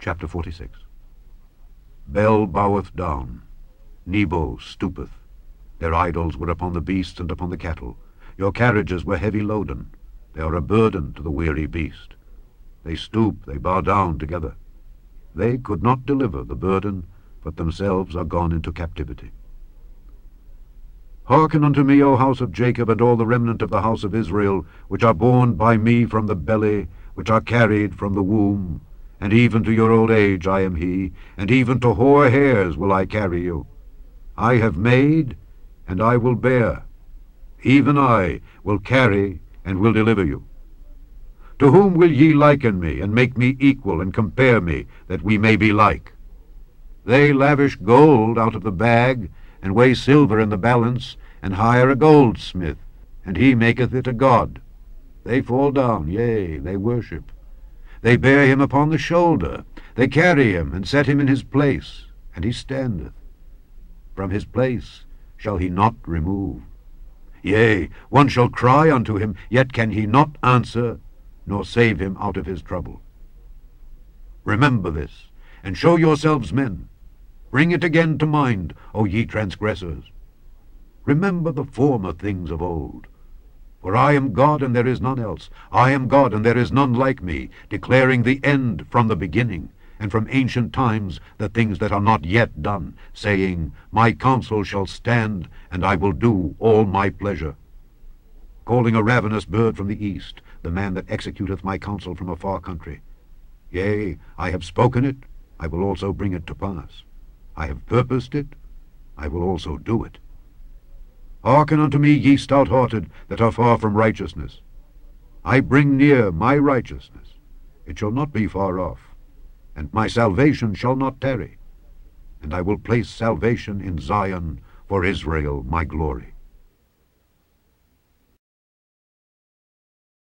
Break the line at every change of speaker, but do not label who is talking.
Chapter 46. Bel boweth down, Nebo stoopeth. Their idols were upon the beasts and upon the cattle. Your carriages were heavy loaden. They are a burden to the weary beast. They stoop, they bow down together. They could not deliver the burden, but themselves are gone into captivity. Hearken unto me, O house of Jacob, and all the remnant of the house of Israel, which are born by me from the belly, which are carried from the womb. And even to your old age I am he, and even to hoar hairs will I carry you. I have made, and I will bear. Even I will carry, and will deliver you. To whom will ye liken me, and make me equal, and compare me, that we may be like? They lavish gold out of the bag, and weigh silver in the balance, and hire a goldsmith, and he maketh it a god. They fall down, yea, they worship. They bear him upon the shoulder, they carry him, and set him in his place, and he standeth. From his place shall he not remove. Yea, one shall cry unto him, yet can he not answer, nor save him out of his trouble. Remember this, and show yourselves men. Bring it again to mind, O ye transgressors. Remember the former things of old. For I am God, and there is none else. I am God, and there is none like me, declaring the end from the beginning, and from ancient times the things that are not yet done, saying, My counsel shall stand, and I will do all my pleasure. Calling a ravenous bird from the east, the man that executeth my counsel from a far country. Yea, I have spoken it, I will also bring it to pass. I have purposed it, I will also do it. Hearken unto me, ye stout-hearted, that are far from righteousness. I bring near my righteousness, it shall not be far off, and my salvation shall not tarry. And I will place salvation in Zion, for Israel my glory.